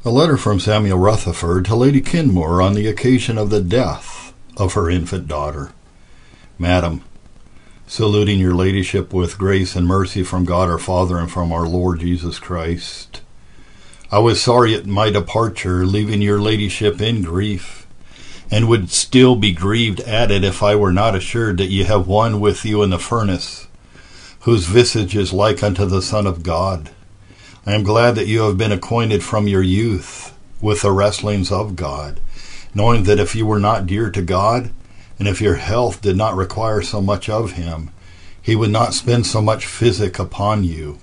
A letter from Samuel Rutherford to Lady Kenmure on the occasion of the death of her infant daughter. Madam, saluting your ladyship with grace and mercy from God our Father and from our Lord Jesus Christ. I was sorry at my departure, leaving your ladyship in grief, and would still be grieved at it if I were not assured that ye have one with you in the furnace, whose visage is like unto the Son of God. I am glad that you have been acquainted from your youth with the wrestlings of God, knowing that if you were not dear to God, and if your health did not require so much of him, he would not spend so much physic upon you.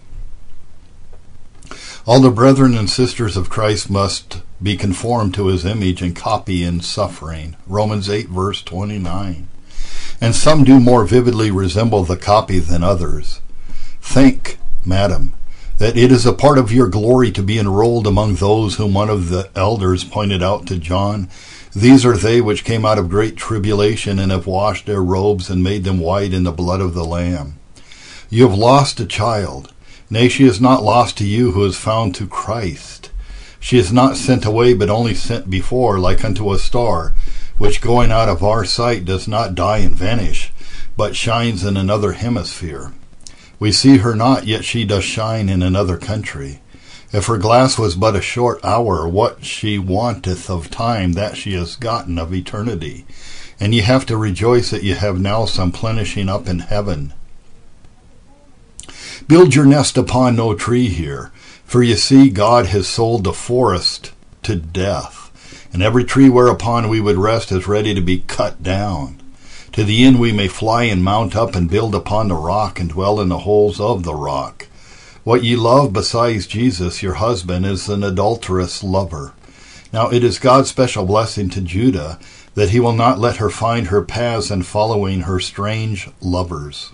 All the brethren and sisters of Christ must be conformed to his image and copy in suffering. Romans 8, verse 29. And some do more vividly resemble the copy than others. Think, madam, that it is a part of your glory to be enrolled among those whom one of the elders pointed out to John. These are they which came out of great tribulation and have washed their robes and made them white in the blood of the Lamb. You have lost a child. Nay, she is not lost to you who is found to Christ. She is not sent away, but only sent before, like unto a star, which going out of our sight does not die and vanish, but shines in another hemisphere. We see her not, yet she does shine in another country. If her glass was but a short hour, what she wanteth of time, that she has gotten of eternity. And ye have to rejoice that ye have now some plenishing up in heaven. Build your nest upon no tree here, for ye see God has sold the forest to death, and every tree whereupon we would rest is ready to be cut down. To the end we may fly and mount up and build upon the rock and dwell in the holes of the rock. What ye love besides Jesus, your husband, is an adulterous lover. Now it is God's special blessing to Judah that he will not let her find her paths in following her strange lovers.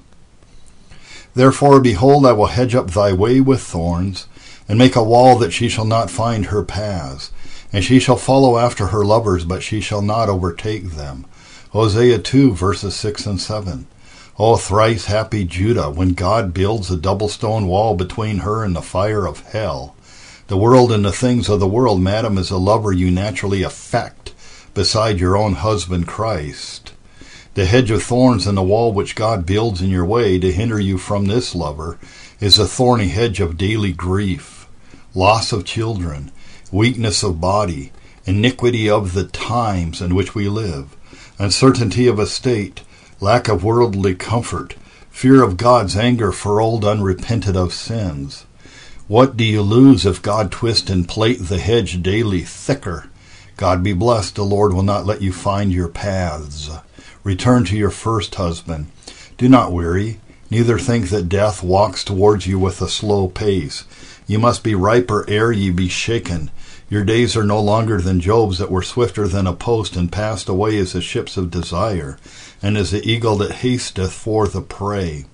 Therefore, behold, I will hedge up thy way with thorns, and make a wall that she shall not find her paths. And she shall follow after her lovers, but she shall not overtake them. Hosea 2, verses 6 and 7. O thrice happy Judah, when God builds a double stone wall between her and the fire of hell. The world and the things of the world, madam, is a lover you naturally affect beside your own husband Christ. The hedge of thorns and the wall which God builds in your way to hinder you from this lover is a thorny hedge of daily grief, loss of children, weakness of body, iniquity of the times in which we live, uncertainty of estate, lack of worldly comfort, fear of God's anger for old unrepented of sins. What do you lose if God twist and plait the hedge daily thicker? God be blessed, the Lord will not let you find your paths. Return to your first husband. Do not weary, neither think that death walks towards you with a slow pace. You must be riper ere ye be shaken. Your days are no longer than Job's that were swifter than a post and passed away as the ships of desire, and as the eagle that hasteth for the prey.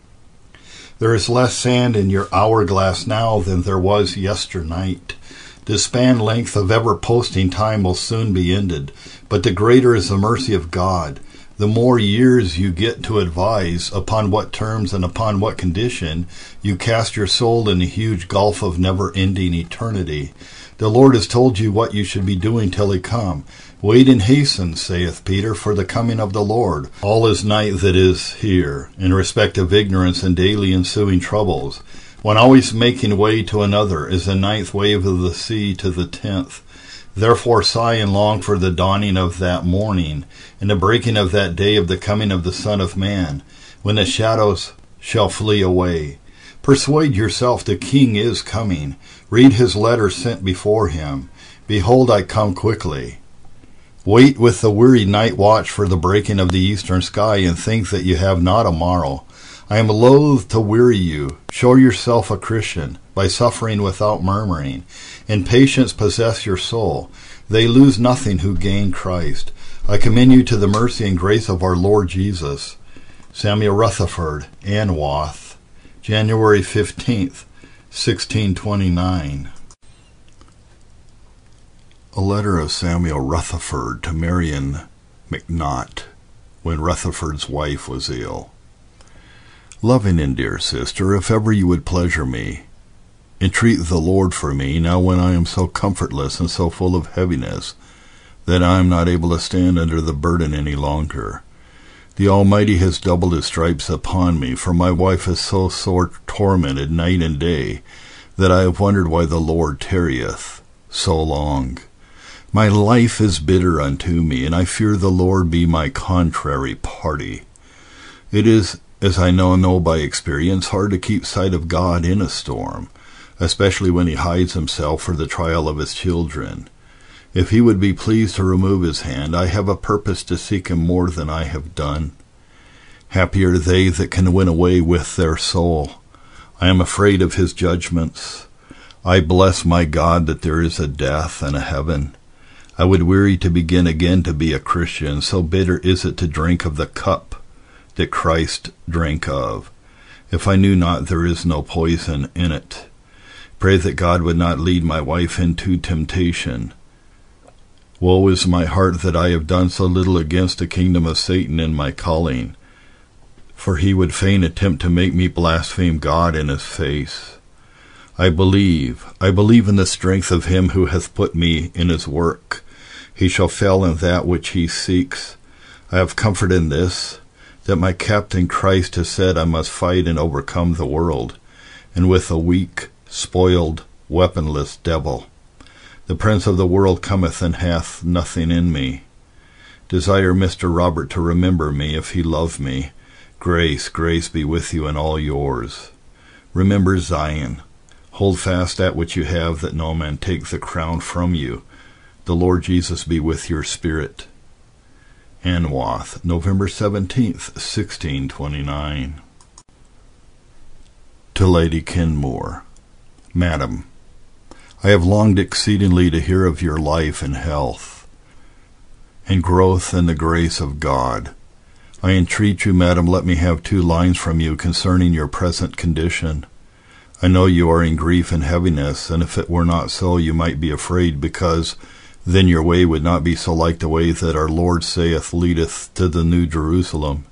There is less sand in your hourglass now than there was yesternight. The span length of ever posting time will soon be ended, but the greater is the mercy of God. The more years you get to advise upon what terms and upon what condition you cast your soul in the huge gulf of never-ending eternity. The Lord has told you what you should be doing till he come. Wait and hasten, saith Peter, for the coming of the Lord. All is night that is here, in respect of ignorance and daily ensuing troubles. One always making way to another is the 9th wave of the sea to the 10th. Therefore sigh and long for the dawning of that morning, and the breaking of that day of the coming of the Son of Man, when the shadows shall flee away. Persuade yourself the King is coming. Read his letter sent before him. Behold, I come quickly. Wait with the weary night watch for the breaking of the eastern sky, and think that you have not a morrow. I am loath to weary you. Show yourself a Christian by suffering without murmuring. In patience possess your soul. They lose nothing who gain Christ. I commend you to the mercy and grace of our Lord Jesus. Samuel Rutherford, Anwath, January 15th, 1629. A letter of Samuel Rutherford to Marion McNaught when Rutherford's wife was ill. Loving and dear sister, if ever you would pleasure me, Entreat the Lord for me, now when I am so comfortless and so full of heaviness, that I am not able to stand under the burden any longer. The Almighty has doubled his stripes upon me, for my wife is so sore tormented night and day, that I have wondered why the Lord tarrieth so long. My life is bitter unto me, and I fear the Lord be my contrary party. It is, as I know by experience, hard to keep sight of God in a storm, especially when he hides himself for the trial of his children. If he would be pleased to remove his hand, I have a purpose to seek him more than I have done. Happy are they that can win away with their soul. I am afraid of his judgments. I bless my God that there is a death and a heaven. I would weary to begin again to be a Christian, so bitter is it to drink of the cup that Christ drank of. If I knew not, there is no poison in it. Pray that God would not lead my wife into temptation. Woe is my heart that I have done so little against the kingdom of Satan in my calling, for he would fain attempt to make me blaspheme God in his face. I believe in the strength of him who hath put me in his work. He shall fail in that which he seeks. I have comfort in this, that my captain Christ has said I must fight and overcome the world, and with a weak, spoiled, weaponless devil. The prince of the world cometh and hath nothing in me. Desire Mr. Robert to remember me if he love me. Grace be with you and all yours. Remember Zion. Hold fast that which you have, that no man take the crown from you. The Lord Jesus be with your spirit. Anwath, November 17th, 1629. To Lady Kenmore. Madam, I have longed exceedingly to hear of your life and health, and growth in the grace of God. I entreat you, madam, let me have 2 lines from you concerning your present condition. I know you are in grief and heaviness, and if it were not so, you might be afraid, because then your way would not be so like the way that our Lord saith leadeth to the New Jerusalem.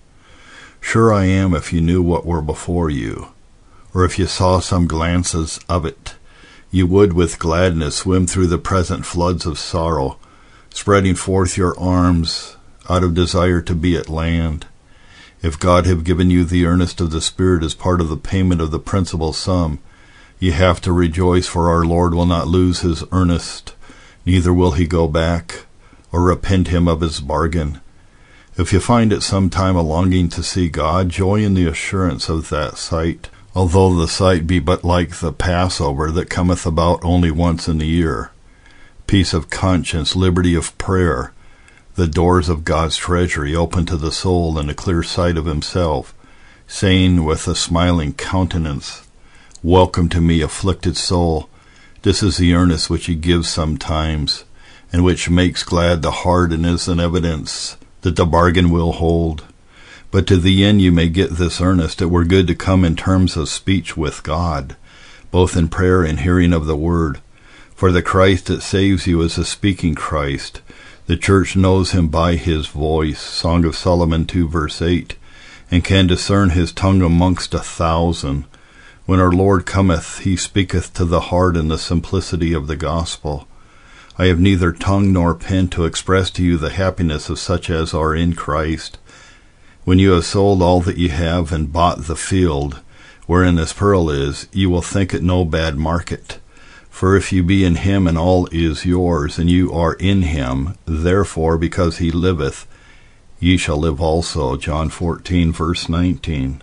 Sure I am, if you knew what were before you, or if you saw some glances of it, you would with gladness swim through the present floods of sorrow, spreading forth your arms out of desire to be at land. If God have given you the earnest of the Spirit as part of the payment of the principal sum, ye have to rejoice, for our Lord will not lose his earnest, neither will he go back, or repent him of his bargain. If you find at some time a longing to see God, joy in the assurance of that sight, although the sight be but like the Passover that cometh about only once in the year. Peace of conscience, liberty of prayer, the doors of God's treasury open to the soul in a clear sight of himself, saying with a smiling countenance, Welcome to me, afflicted soul. This is the earnest which he gives sometimes, and which makes glad the heart, and is an evidence that the bargain will hold. But to the end you may get this earnest, it were good to come in terms of speech with God, both in prayer and hearing of the word. For the Christ that saves you is a speaking Christ. The church knows him by his voice, Song of Solomon 2 verse 8, and can discern his tongue amongst 1,000. When our Lord cometh, he speaketh to the heart in the simplicity of the gospel. I have neither tongue nor pen to express to you the happiness of such as are in Christ. When you have sold all that you have and bought the field wherein this pearl is, you will think it no bad market. For if you be in him, and all is yours, and you are in him, therefore, because he liveth, ye shall live also. John 14, verse 19.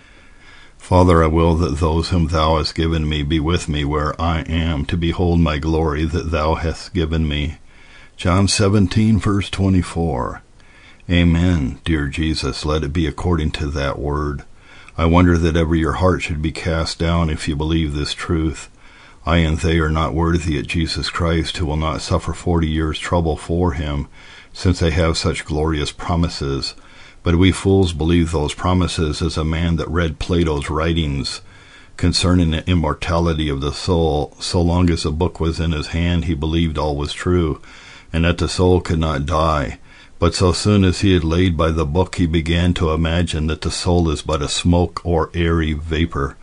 Father, I will that those whom thou hast given me be with me where I am, to behold my glory that thou hast given me. John 17, verse 24. Amen, dear Jesus, let it be according to that word. I wonder that ever your heart should be cast down if you believe this truth. I and they are not worthy at Jesus Christ, who will not suffer 40 years' trouble for him, since they have such glorious promises. But we fools believe those promises, as a man that read Plato's writings concerning the immortality of the soul. So long as the book was in his hand, he believed all was true, and that the soul could not die. But so soon as he had laid by the book, he began to imagine that the soul is but a smoke or airy vapor,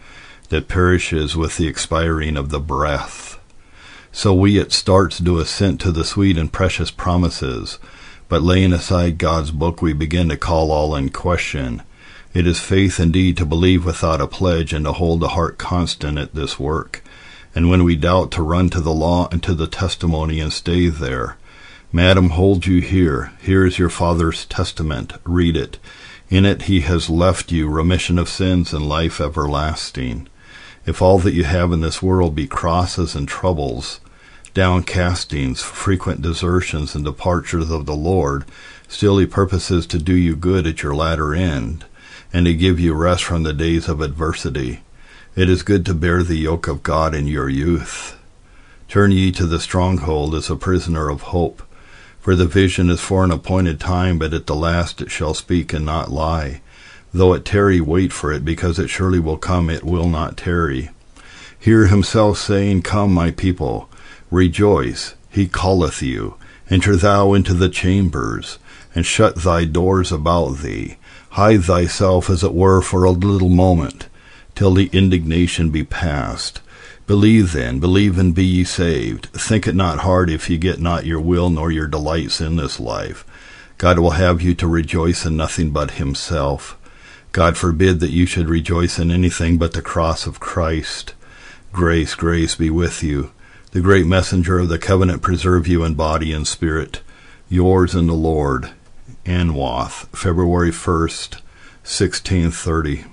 that perishes with the expiring of the breath. So we at starts do assent to the sweet and precious promises, but laying aside God's book we begin to call all in question. It is faith indeed to believe without a pledge and to hold the heart constant at this work. And when we doubt, to run to the law and to the testimony and stay there. Madam, hold you here. Here is your Father's testament. Read it. In it he has left you remission of sins and life everlasting. If all that you have in this world be crosses and troubles, downcastings, frequent desertions and departures of the Lord, still he purposes to do you good at your latter end, and to give you rest from the days of adversity. It is good to bear the yoke of God in your youth. Turn ye to the stronghold as a prisoner of hope. For the vision is for an appointed time, but at the last it shall speak and not lie. Though it tarry, wait for it, because it surely will come, it will not tarry. Hear himself saying, Come, my people, rejoice, he calleth you. Enter thou into the chambers, and shut thy doors about thee. Hide thyself, as it were, for a little moment, till the indignation be past. Believe then, believe and be ye saved. Think it not hard if ye get not your will nor your delights in this life. God will have you to rejoice in nothing but himself. God forbid that you should rejoice in anything but the cross of Christ. Grace, grace be with you. The great messenger of the covenant preserve you in body and spirit. Yours in the Lord, Anwath, February 1st, 1630.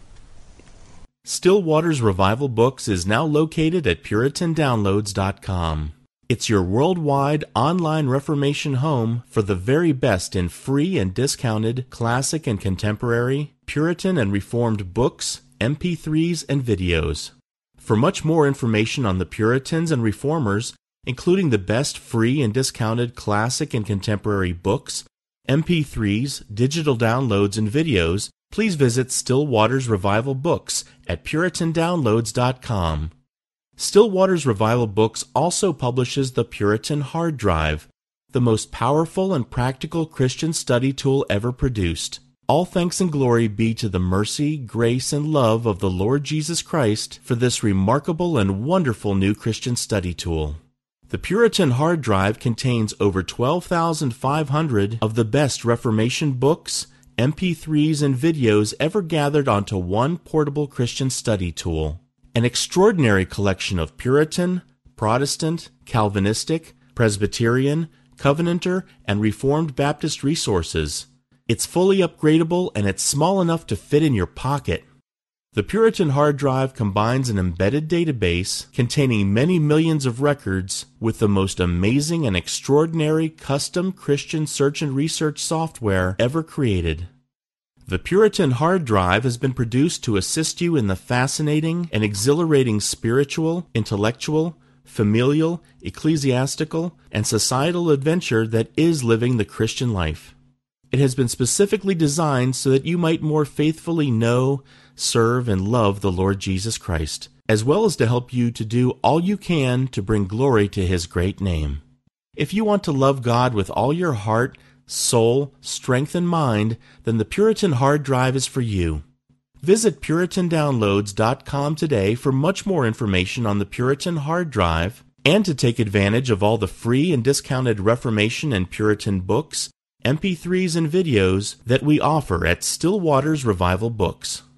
Still Waters Revival Books is now located at PuritanDownloads.com. It's your worldwide online Reformation home for the very best in free and discounted classic and contemporary, Puritan and Reformed books, MP3s, and videos. For much more information on the Puritans and Reformers, including the best free and discounted classic and contemporary books, MP3s, digital downloads, and videos, please visit Still Waters Revival Books at PuritanDownloads.com. Still Waters Revival Books also publishes the Puritan Hard Drive, the most powerful and practical Christian study tool ever produced. All thanks and glory be to the mercy, grace, and love of the Lord Jesus Christ for this remarkable and wonderful new Christian study tool. The Puritan Hard Drive contains over 12,500 of the best Reformation books, MP3s, and videos ever gathered onto one portable Christian study tool. An extraordinary collection of Puritan, Protestant, Calvinistic, Presbyterian, Covenanter, and Reformed Baptist resources. It's fully upgradable and it's small enough to fit in your pocket. The Puritan Hard Drive combines an embedded database containing many millions of records with the most amazing and extraordinary custom Christian search and research software ever created. The Puritan Hard Drive has been produced to assist you in the fascinating and exhilarating spiritual, intellectual, familial, ecclesiastical, and societal adventure that is living the Christian life. It has been specifically designed so that you might more faithfully know, serve, and love the Lord Jesus Christ, as well as to help you to do all you can to bring glory to His great name. If you want to love God with all your heart, soul, strength, and mind, then the Puritan Hard Drive is for you. Visit PuritanDownloads.com today for much more information on the Puritan Hard Drive and to take advantage of all the free and discounted Reformation and Puritan books, MP3s, and videos that we offer at Still Waters Revival Books.